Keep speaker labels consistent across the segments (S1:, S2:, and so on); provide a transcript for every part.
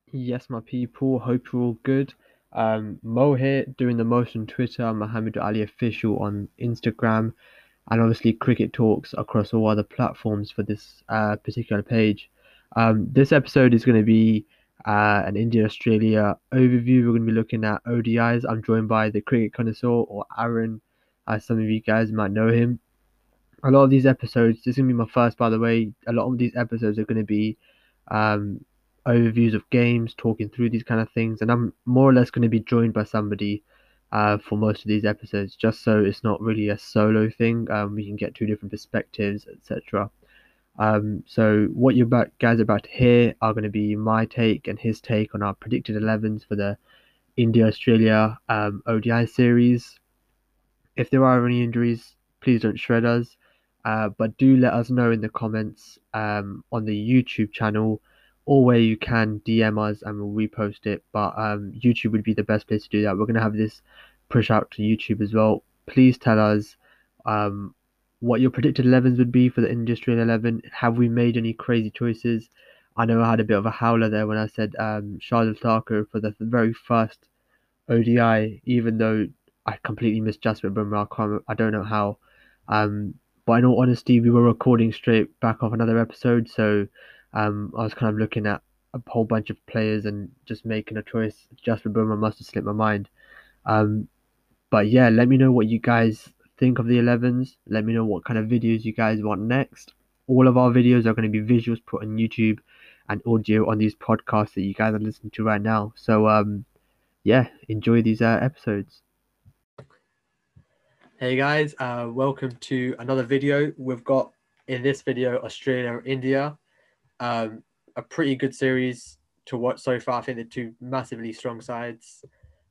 S1: Yes, my people. Hope you're all good. Mo here, doing the most on Twitter, Mohammed Ali Official on Instagram, and obviously Cricket Talks across all other platforms for this particular page. This episode is going to be an India Australia overview. We're going to be looking at ODIs. I'm joined by the cricket connoisseur, or Aaron, as some of you guys might know him. A lot of these episodes, this is going to be my first, by the way. A lot of these episodes are going to be um, overviews of games, talking through these kind of things, and I'm more or less going to be joined by somebody for most of these episodes, just so it's not really a solo thing. We can get two different perspectives, etc. So what guys are about to hear are going to be my take and his take on our predicted 11s for the India Australia ODI series. If there are any injuries, please don't shred us. But do let us know in the comments on the YouTube channel, or where you can DM us and we'll repost it. But YouTube would be the best place to do that. We're going to have this push out to YouTube as well. Please tell us um, what your predicted 11s would be for the Industrial 11. Have we made any crazy choices? I know I had a bit of a howler there when I said Shardul Thakur for the very first ODI, even though I completely missed Jasper Bumrah. I don't know how. But in all honesty, we were recording straight back off another episode, so I was kind of looking at a whole bunch of players and just making a choice. Jasper Bumrah must have slipped my mind. Um, but yeah, let me know what you guys think of the 11s. Let me know what kind of videos you guys want next. All of our videos are going to be visuals put on YouTube and audio on these podcasts that you guys are listening to right now. So yeah, enjoy these episodes.
S2: Hey guys, welcome to another video. We've got in this video Australia and India, a pretty good series to watch so far. I think they're two massively strong sides.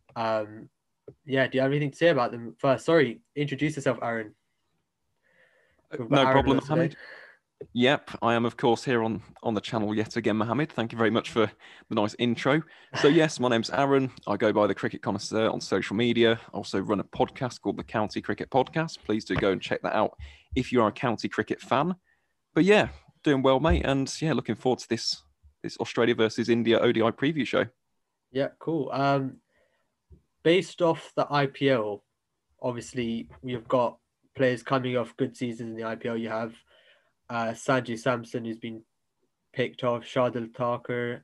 S2: Yeah, do you have anything to say about them first? Sorry, introduce yourself, Aaron. We've got
S3: No
S2: Aaron with
S3: problem,
S2: us today.
S3: Mohammed. Yep, I am, of course, here on the channel yet again, Mohammed. Thank you very much for the nice intro. So, yes, my name's Aaron. I go by the Cricket Connoisseur on social media. I also run a podcast called the County Cricket Podcast. Please do go and check that out if you are a county cricket fan. But yeah, doing well, mate. And yeah, looking forward to this Australia versus India ODI preview show.
S2: Yeah, cool. Based off the IPL, obviously we've got players coming off good seasons in the IPL. You have Sanju Samson, who's been picked off, Shardul Thakur,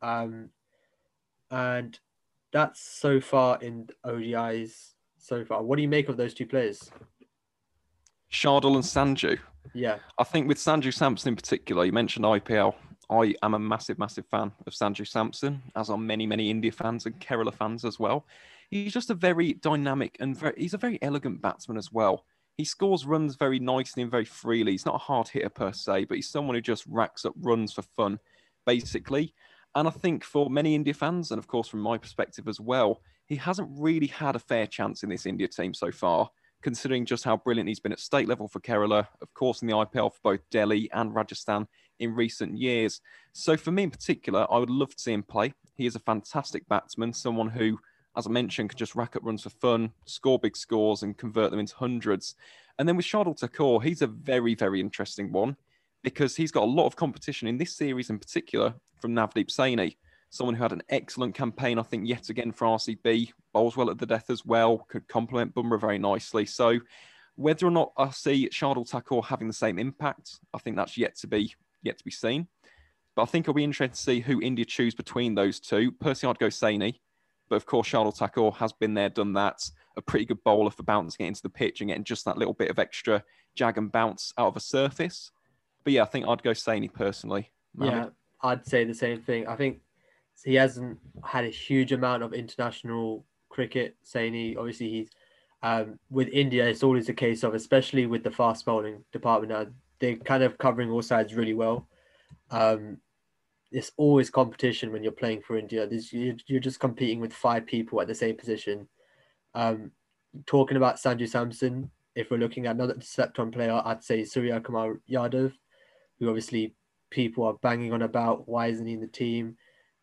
S2: and that's so far in ODIs so far. What do you make of those two players?
S3: Shardul and Sanju.
S2: Yeah.
S3: I think with Sanju Samson in particular, you mentioned IPL. I am a massive, massive fan of Sanju Samson, as are many, many India fans and Kerala fans as well. He's just a very dynamic and he's a very elegant batsman as well. He scores runs very nicely and very freely. He's not a hard hitter per se, but he's someone who just racks up runs for fun, basically. And I think for many India fans, and of course from my perspective as well, he hasn't really had a fair chance in this India team so far, considering just how brilliant he's been at state level for Kerala, of course in the IPL for both Delhi and Rajasthan in recent years. So for me in particular, I would love to see him play. He is a fantastic batsman, someone who, as I mentioned, could just rack up runs for fun, score big scores and convert them into hundreds. And then with Shardul Thakur, he's a very, very interesting one because he's got a lot of competition in this series in particular from Navdeep Saini, someone who had an excellent campaign, I think, yet again for RCB, bowls well at the death as well, could complement Bumrah very nicely. So whether or not I see Shardul Thakur having the same impact, I think that's yet to be seen. But I think it'll be interesting to see who India choose between those two. Personally, I'd go Saini. But of course, Shardul Thakur has been there, done that. A pretty good bowler for bouncing it into the pitch and getting just that little bit of extra jag and bounce out of a surface. But yeah, I think I'd go Saini personally.
S2: Mohammed. Yeah, I'd say the same thing. I think he hasn't had a huge amount of international cricket. Saini, obviously, he's with India. It's always a case of, especially with the fast bowling department now, they're kind of covering all sides really well. It's always competition when you're playing for India. You're just competing with 5 people at the same position. Talking about Sanju Samson, if we're looking at another slept-on player, I'd say Surya Kumar Yadav, who obviously people are banging on about. Why isn't he in the team?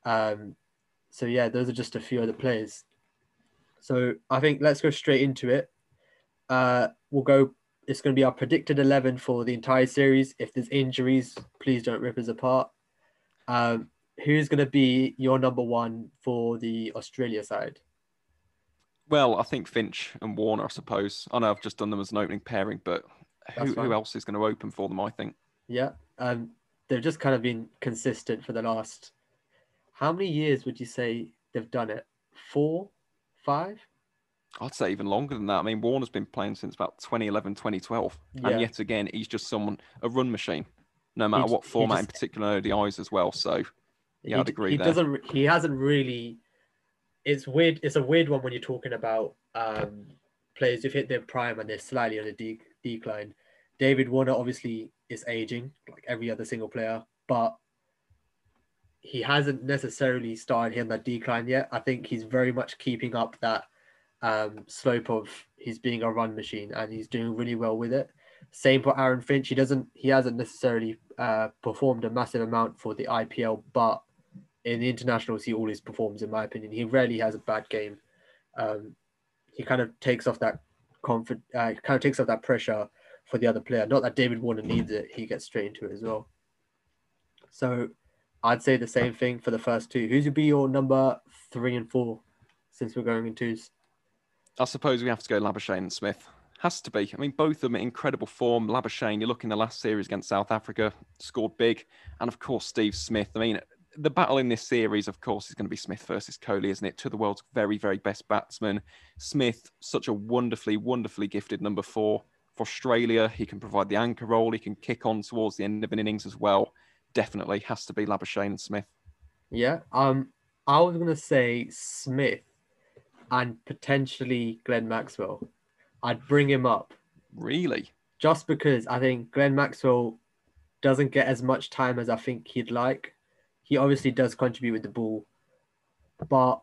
S2: So yeah, those are just a few other players. So I think let's go straight into it. We'll go. It's going to be our predicted 11 for the entire series. If there's injuries, please don't rip us apart. who's going to be your number one for the Australia side?
S3: Well, I think Finch and Warner, I suppose. I know I've just done them as an opening pairing, but
S2: That's
S3: who
S2: fine.
S3: else is going to open for them, I think?
S2: Yeah. They've just kind of been consistent for the last. How many years would you say they've done it? 4, 5?
S3: I'd say even longer than that. I mean, Warner's been playing since about 2011, 2012. And
S2: Yeah.
S3: yet again, he's just a run machine, no
S2: He
S3: matter what
S2: he
S3: format, in
S2: just
S3: particular ODIs as well. So, yeah, I'd agree
S2: he
S3: there.
S2: doesn't he hasn't really. It's weird. It's a weird one when you're talking about players who've hit their prime and they're slightly on a decline. David Warner obviously is aging like every other single player, but he hasn't necessarily started hitting that decline yet. I think he's very much keeping up that slope of he's being a run machine, and he's doing really well with it. Same for Aaron Finch. He hasn't necessarily performed a massive amount for the IPL, but in the internationals he always performs. In my opinion, he rarely has a bad game. He kind of takes off that pressure for the other player. Not that David Warner needs it; he gets straight into it as well. So I'd say the same thing for the first two. Who's would be your number 3 and 4, since we're going in twos?
S3: I suppose we have to go Labuschagne and Smith. Has to be. I mean, both of them in incredible form. Labuschagne, you look in the last series against South Africa, scored big. And of course, Steve Smith. I mean, the battle in this series, of course, is going to be Smith versus Kohli, isn't it? Two of the world's very, very best batsmen. Smith, such a wonderfully, wonderfully gifted number 4. For Australia, he can provide the anchor role. He can kick on towards the end of an innings as well. Definitely has to be Labuschagne and Smith.
S2: Yeah. I was gonna say Smith and potentially Glenn Maxwell. I'd bring him up
S3: Really?
S2: just because I think Glenn Maxwell doesn't get as much time as I think he'd like. He obviously does contribute with the ball, but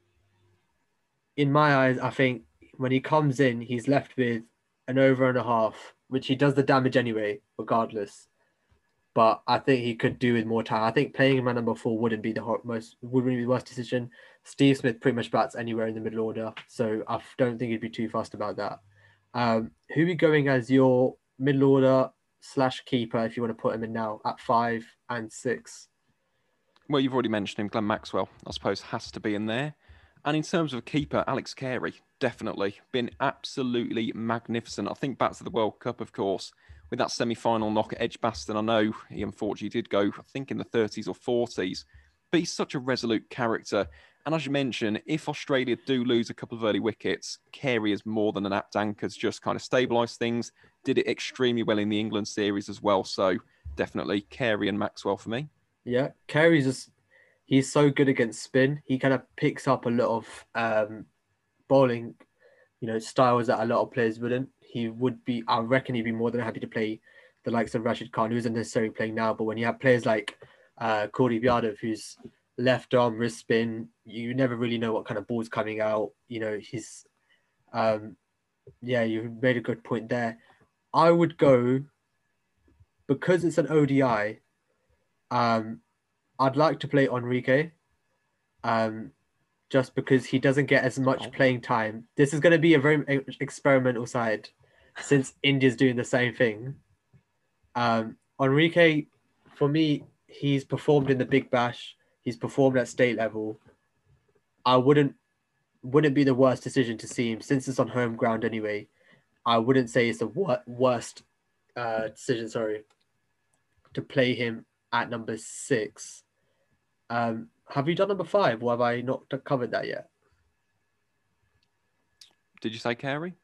S2: in my eyes, I think when he comes in, he's left with an over and a half, which he does the damage anyway, regardless. But I think he could do with more time. I think playing him at number 4 wouldn't be wouldn't be the worst decision. Steve Smith pretty much bats anywhere in the middle order, so I don't think he'd be too fussed about that. Who are we going as your middle order / keeper if you want to put him in now at 5 and 6?
S3: Well, you've already mentioned him, Glenn Maxwell, I suppose, has to be in there. And in terms of keeper, Alex Carey, definitely been absolutely magnificent. I think back to the World Cup, of course, with that semi-final knock at Edgbaston. I know he unfortunately did go, I think, in the 30s or 40s, but he's such a resolute character. And as you mentioned, if Australia do lose a couple of early wickets, Carey is more than an apt anchor to just kind of stabilise things. Did it extremely well in the England series as well. So definitely Carey and Maxwell for me.
S2: Yeah, he's so good against spin. He kind of picks up a lot of bowling, styles that a lot of players wouldn't. He would be, I reckon he'd be more than happy to play the likes of Rashid Khan, who isn't necessarily playing now, but when you have players like Kuldeep Yadav, who's left arm wrist spin, you never really know what kind of ball's coming out. He's, you made a good point there. I would go, because it's an ODI, I'd like to play Enrique, just because he doesn't get as much playing time. This is going to be a very experimental side, since India's doing the same thing. Enrique, for me, he's performed in the Big Bash. He's performed at state level. I wouldn't be the worst decision to see him, since it's on home ground anyway. I wouldn't say it's the worst decision. Sorry, to play him at number 6. Have you done number 5, or have I not covered that yet?
S3: Did you say Carey?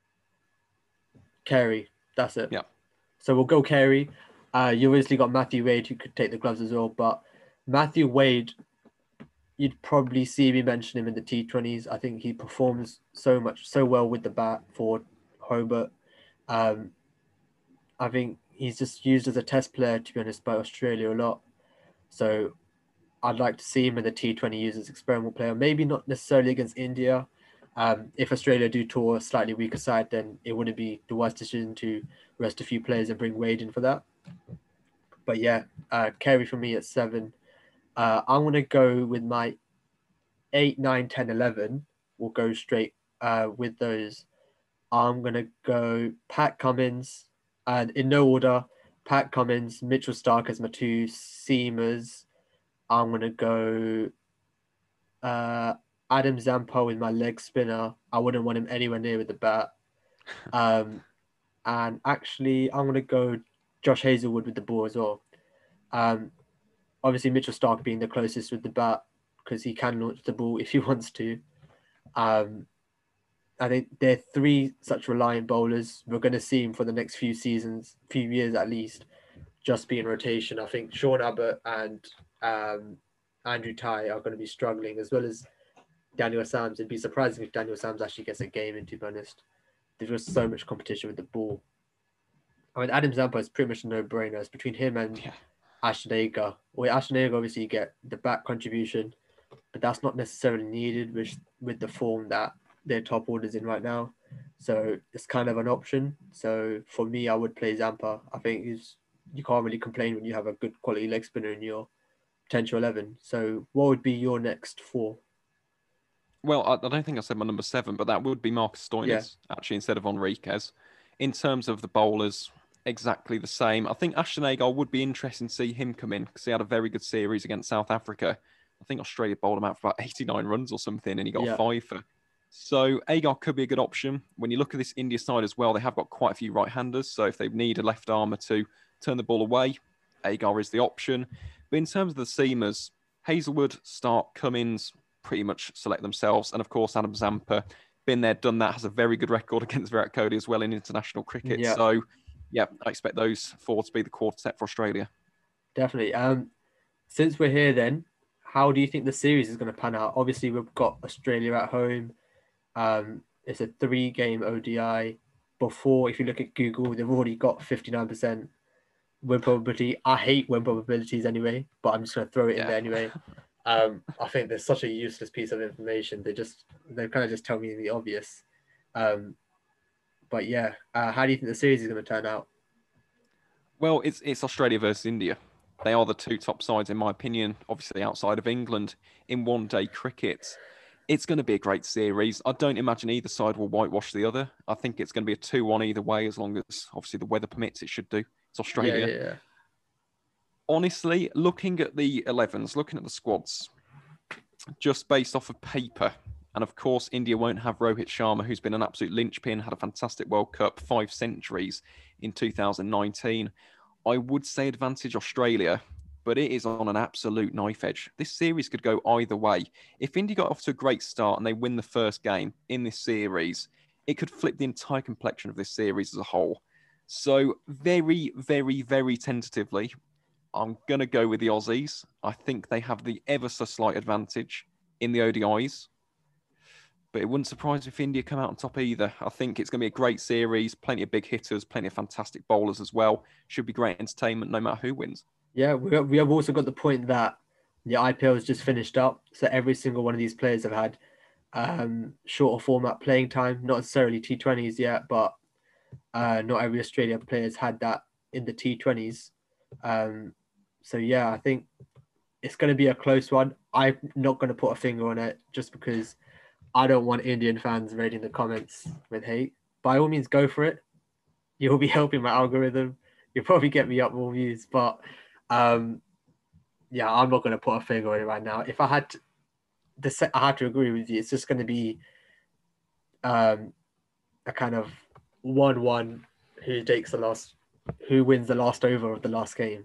S2: Carey, that's it.
S3: Yeah.
S2: So we'll go Carey. You obviously got Matthew Wade, who could take the gloves as well, but Matthew Wade, you'd probably see me mention him in the T20s. I think he performs so well with the bat for Hobart. I think he's just used as a test player, to be honest, by Australia a lot. So I'd like to see him in the T20 used as experimental player. Maybe not necessarily against India. If Australia do tour a slightly weaker side, then it wouldn't be the worst decision to rest a few players and bring Wade in for that. But yeah, Carey for me at 7. I'm going to go with my 8, 9, 10, 11. We'll go straight with those. I'm going to go Pat Cummins, and in no order, Pat Cummins, Mitchell Stark as my 2 seamers. I'm gonna go Adam Zampa with my leg spinner. I wouldn't want him anywhere near with the bat. And actually, I'm gonna go Josh Hazelwood with the ball as well. Um, Obviously Mitchell Stark being the closest with the bat because he can launch the ball if he wants to. I think they're three such reliant bowlers. We're going to see him for the next few seasons, few years at least, just be in rotation. I think Sean Abbott and Andrew Ty are going to be struggling, as well as Daniel Sams. It'd be surprising if Daniel Sams actually gets a game in, to be honest. There's just so much competition with the ball. I mean, Adam Zampa is pretty much a no-brainer. It's between him and Ashton Agar. With Ashton Agar, obviously, you get the back contribution, but that's not necessarily needed with the form that their top order's in right now. So it's kind of an option. So for me, I would play Zampa. I think you can't really complain when you have a good quality leg spinner in your potential 11. So what would be your next four?
S3: Well, I don't think I said my number 7, but that would be Marcus Stoinis, actually, instead of Enriquez. In terms of the bowlers, exactly the same. I think Ashton Agar would be interesting to see him come in because he had a very good series against South Africa. I think Australia bowled him out for about 89 runs or something, and he got 5 for. So Agar could be a good option. When you look at this India side as well, they have got quite a few right-handers. So if they need a left armer to turn the ball away, Agar is the option. But in terms of the seamers, Hazelwood, Stark, Cummins pretty much select themselves. And of course, Adam Zampa, been there, done that, has a very good record against Virat Kohli as well in international cricket.
S2: Yeah.
S3: So, yeah, I expect those 4 to be the quartet for Australia.
S2: Definitely. Since we're here then, how do you think the series is going to pan out? Obviously, we've got Australia at home. It's a 3-game ODI. Before, if you look at Google, they've already got 59% win probability. I hate win probabilities anyway, but I'm just going to throw it in there anyway. I think there's such a useless piece of information. They kind of just tell me the obvious. But yeah, how do you think the series is going to turn out?
S3: Well, it's Australia versus India. They are the 2 top sides, in my opinion, obviously outside of England, in one-day cricket. It's going to be a great series. I don't imagine either side will whitewash the other. I think it's going to be a 2-1 either way, as long as, obviously, the weather permits. It should do. It's Australia.
S2: Yeah.
S3: Honestly, looking at the 11s, looking at the squads, just based off of paper, and of course, India won't have Rohit Sharma, who's been an absolute linchpin, had a fantastic World Cup, 5 centuries in 2019. I would say advantage Australia, but it is on an absolute knife edge. This series could go either way. If India got off to a great start and they win the first game in this series, it could flip the entire complexion of this series as a whole. So very, very, very tentatively, I'm going to go with the Aussies. I think they have the ever so slight advantage in the ODIs. But it wouldn't surprise me if India come out on top either. I think it's going to be a great series, plenty of big hitters, plenty of fantastic bowlers as well. Should be great entertainment no matter who wins.
S2: Yeah, we have also got the point that the IPL has just finished up. So every single one of these players have had shorter format playing time, not necessarily T20s yet, but not every Australia player has had that in the T20s. So yeah, I think it's going to be a close one. I'm not going to put a finger on it just because I don't want Indian fans raiding the comments with hate. By all means, go for it. You'll be helping my algorithm. You'll probably get me up more views, but yeah, I'm not going to put a finger on it right now. If I had to, I had to agree with you. It's just going to be a kind of 1-1 who wins the last over of the last game.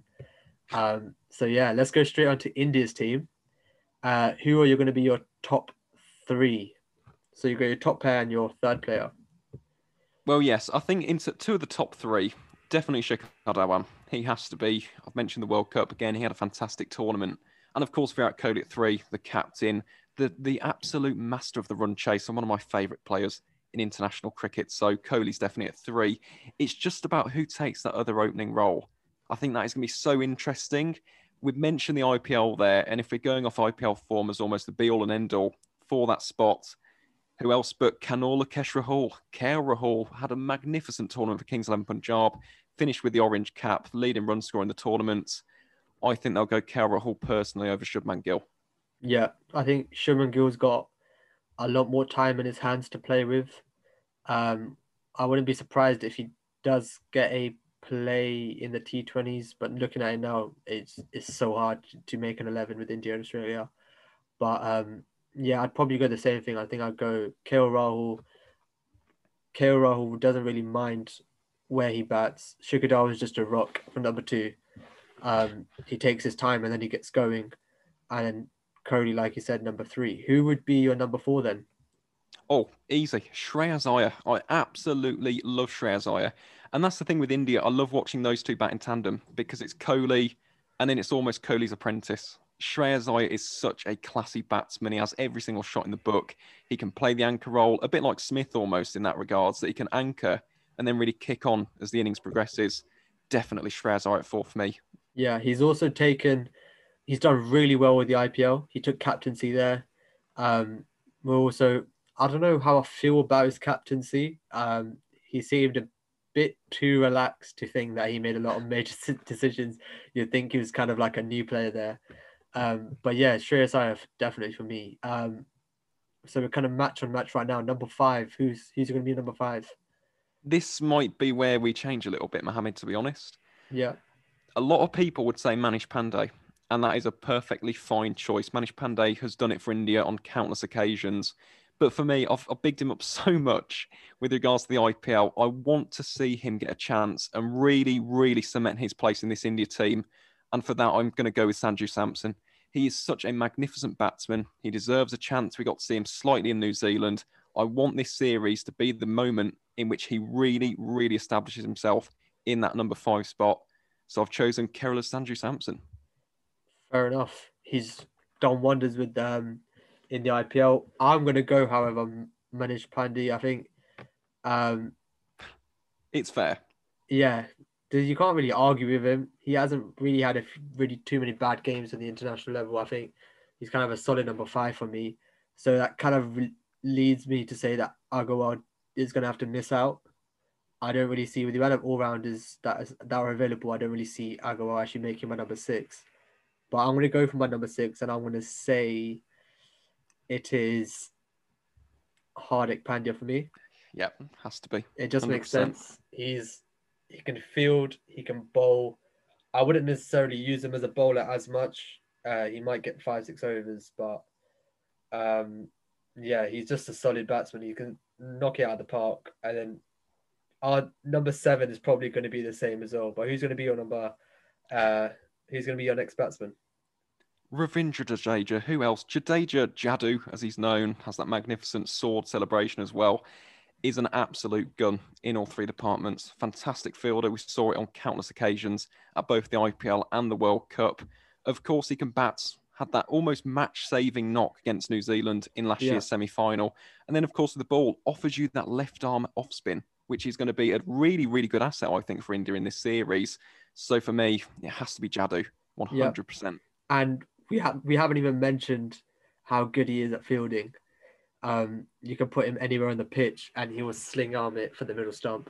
S2: So yeah, let's go straight on to India's team. Who are you going to be your top 3? So you got your top player and your third player.
S3: Well, yes, I think into 2 of the top 3, definitely Shikhar Dhawan. He has to be. I've mentioned the World Cup again. He had a fantastic tournament. And of course, Virat Kohli at 3, the captain, the absolute master of the run chase, and one of my favourite players in international cricket. So Kohli's definitely at 3. It's just about who takes that other opening role. I think that is going to be so interesting. We've mentioned the IPL there, and if we're going off IPL form as almost the be-all and end-all for that spot, who else but Lokesh Rahul? KL Rahul had a magnificent tournament for Kings 11 Punjab, finished with the orange cap, leading run scorer in the tournament. I think they'll go KL Rahul personally over Shubman Gill.
S2: Yeah, I think Shubman Gill's got a lot more time in his hands to play with. I wouldn't be surprised if he does get a play in the T20s, but looking at it now, it's so hard to make an 11 with India and Australia. But yeah, I'd probably go the same thing. I think I'd go KL Rahul. KL Rahul doesn't really mind where he bats. Shikhar Dhawan is just a rock for number 2. He takes his time and then he gets going. And then Kohli, like you said, number 3. Who would be your number 4 then?
S3: Oh, easy. Shreyas Iyer. I absolutely love Shreyas Iyer. And that's the thing with India. I love watching those two bat in tandem because it's Kohli and then it's almost Kohli's apprentice. Shreyas Iyer is such a classy batsman. He has every single shot in the book. He can play the anchor role, a bit like Smith almost in that regards, that he can anchor and then really kick on as the innings progresses. Definitely Shreyas Iyer at 4 for me.
S2: Yeah, he's done really well with the IPL. He took captaincy there. I don't know how I feel about his captaincy. He seemed a bit too relaxed to think that he made a lot of major decisions. You'd think he was kind of like a new player there. But yeah, Shreyas Iyer definitely for me. So we're kind of match on match right now. Number 5, who's going to be number 5?
S3: This might be where we change a little bit, Mohammed, to be honest.
S2: Yeah.
S3: A lot of people would say Manish Pandey, and that is a perfectly fine choice. Manish Pandey has done it for India on countless occasions. But for me, I've bigged him up so much with regards to the IPL. I want to see him get a chance and really, really cement his place in this India team. And for that, I'm going to go with Sanju Samson. He is such a magnificent batsman. He deserves a chance. We got to see him slightly in New Zealand. I want this series to be the moment in which he really, really establishes himself in that number 5 spot. So I've chosen Kerala's Sanju Samson.
S2: Fair enough. He's done wonders with in the IPL. I'm going to go, however, Manish Pandey. I think
S3: it's fair.
S2: Yeah, you can't really argue with him. He hasn't really had really too many bad games at the international level. I think he's kind of a solid number 5 for me. So that kind of leads me to say that Agarwal is going to have to miss out. I don't really see, with the amount of all-rounders that are available, I don't really see Agarwal actually making my number 6. But I'm going to go for my number 6, and I'm going to say it is Hardik Pandya for me.
S3: Yeah, has to be.
S2: It just 100%. Makes sense. He can field, he can bowl. I wouldn't necessarily use him as a bowler as much. He might get 5-6 overs, but yeah, he's just a solid batsman. He can knock it out of the park. And then our number 7 is probably going to be the same as well. But who's going to be your number? Who's going to be your next batsman?
S3: Ravindra Jadeja. Who else? Jadeja Jadoo, as he's known, has that magnificent sword celebration as well. Is an absolute gun in all 3 departments. Fantastic fielder. We saw it on countless occasions at both the IPL and the World Cup. Of course, he can bat. Had that almost match-saving knock against New Zealand in last year's semi-final. And then, of course, the ball offers you that left-arm off-spin, which is going to be a really, really good asset, I think, for India in this series. So for me, it has to be Jadoo, 100%.
S2: Yep. And we haven't even mentioned how good he is at fielding. You can put him anywhere on the pitch and he will sling arm it for the middle stump.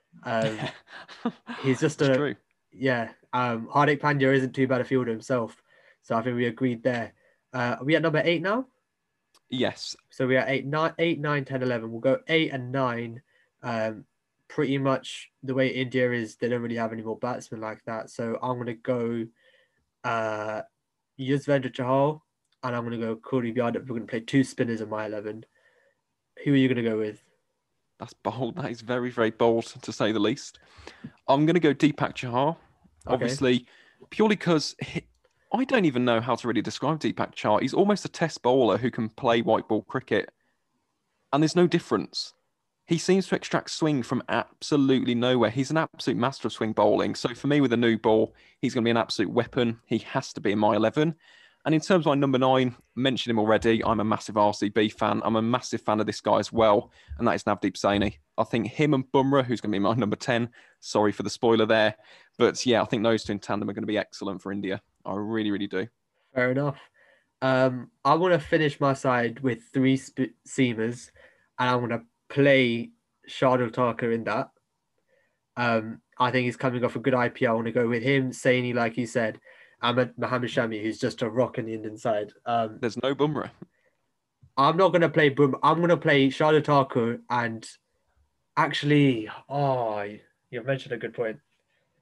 S2: He's just true. Yeah. Hardik Pandya isn't too bad a fielder himself. So I think we agreed there. Are we at number 8 now?
S3: Yes.
S2: So we are 8, 9, 10, 11. We'll go 8 and 9. Pretty much the way India is, they don't really have any more batsmen like that. So I'm going to go Yuzvendra Chahal, and I'm going to go Kuldeep Yadav. We're going to play 2 spinners in my 11. Who are you going to go with?
S3: That's bold. That is very, very bold, to say the least. I'm going to go Deepak Chahar. Obviously, purely because I don't even know how to really describe Deepak Chahar. He's almost a test bowler who can play white ball cricket. And there's no difference. He seems to extract swing from absolutely nowhere. He's an absolute master of swing bowling. So for me, with a new ball, he's going to be an absolute weapon. He has to be in my 11. And in terms of my number 9, mentioned him already. I'm a massive RCB fan. I'm a massive fan of this guy as well. And that is Navdeep Saini. I think him and Bumrah, who's going to be my number 10. Sorry for the spoiler there. But yeah, I think those 2 in tandem are going to be excellent for India. I really, really do.
S2: Fair enough. I want to finish my side with 3 seamers. And I want to play Shardul Thakur in that. I think he's coming off a good IPL. I want to go with him, Saini, like you said, and Mohammad Shami, who's just a rock in the Indian side.
S3: There's no Bumrah.
S2: I'm not going to play Bumrah. I'm going to play Shardul Thakur, and actually, you've mentioned a good point.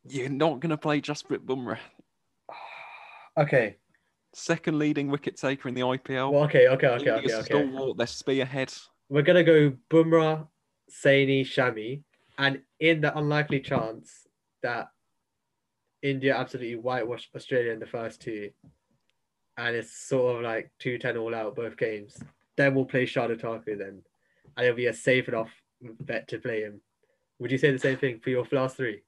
S3: You're not going to play Jasprit Bumrah,
S2: Okay.
S3: second leading wicket taker in the IPL.
S2: Well, okay.
S3: India's stalwart, their spearhead.
S2: We're gonna go Bumrah, Saini, Shami, and in the unlikely chance that India absolutely whitewashed Australia in the first two, and it's sort of like 2-10 all out both games, then we'll play Shardul Thakur then, and it'll be a safe enough bet to play him. Would you say the same thing for your last three?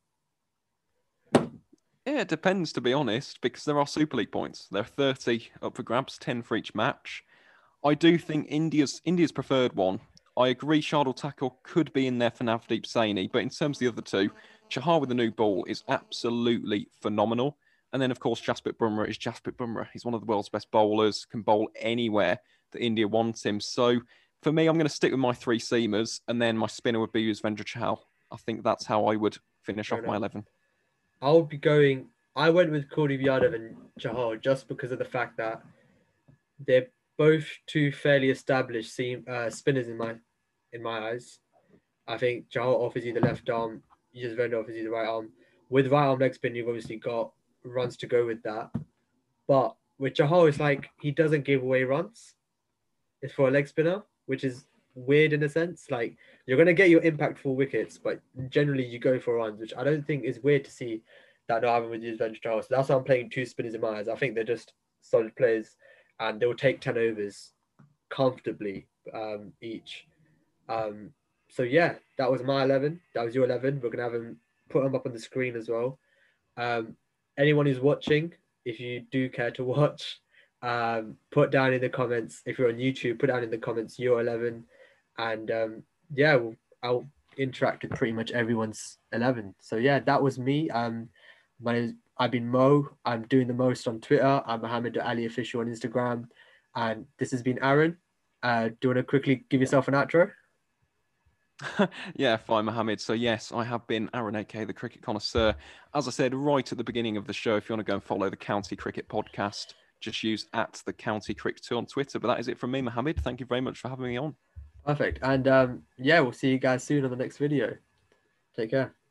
S3: Yeah, it depends, to be honest, because there are Super League points. There are 30 up for grabs, 10 for each match. I do think India's preferred one. I agree Shardul Thakur could be in there for Navdeep Saini, but in terms of the other two, Chahar with the new ball is absolutely phenomenal. And then, of course, Jasprit Bumrah is Jasprit Bumrah. He's one of the world's best bowlers, can bowl anywhere that India wants him. So for me, I'm going to stick with my three seamers, and then my spinner would be Yuzvendra Chahal. I think that's how I would finish off my 11.
S2: I went with Kuldeep Yadav and Chahal just because of the fact that they're both two fairly established spinners in my eyes. I think Chahal offers you the left arm, Yuzvendra offers you the right arm. With right arm leg spin, you've obviously got runs to go with that. But with Chahal, it's like he doesn't give away runs. It's for a leg spinner, which is weird in a sense. Like you're going to get your impactful wickets, but generally you go for runs, which I don't think is weird to see that not having with Yuzvendra Chahal. So that's why I'm playing two spinners in my eyes. I think they're just solid players, and they'll take 10 overs comfortably each. So yeah, that was my 11. That was your 11. We're gonna put them up on the screen as well. Anyone who's watching, if you do care to watch, put down in the comments. If you're on YouTube, put down in the comments your 11, and I'll interact with pretty much everyone's 11. So yeah, that was me. I've been Mo. I'm doing the most on Twitter. I'm Mohammed Ali Official on Instagram, and this has been Aaron. Do you want to quickly give yourself an outro?
S3: Yeah, fine, Mohammed. So yes, I have been Aaron, aka the Cricket Connoisseur. As I said right at the beginning of the show, if you want to go and follow the County Cricket Podcast, just use @theCountyCricket2 on Twitter. But that is it from me, Mohammed. Thank you very much for having me on.
S2: Perfect. And we'll see you guys soon on the next video. Take care.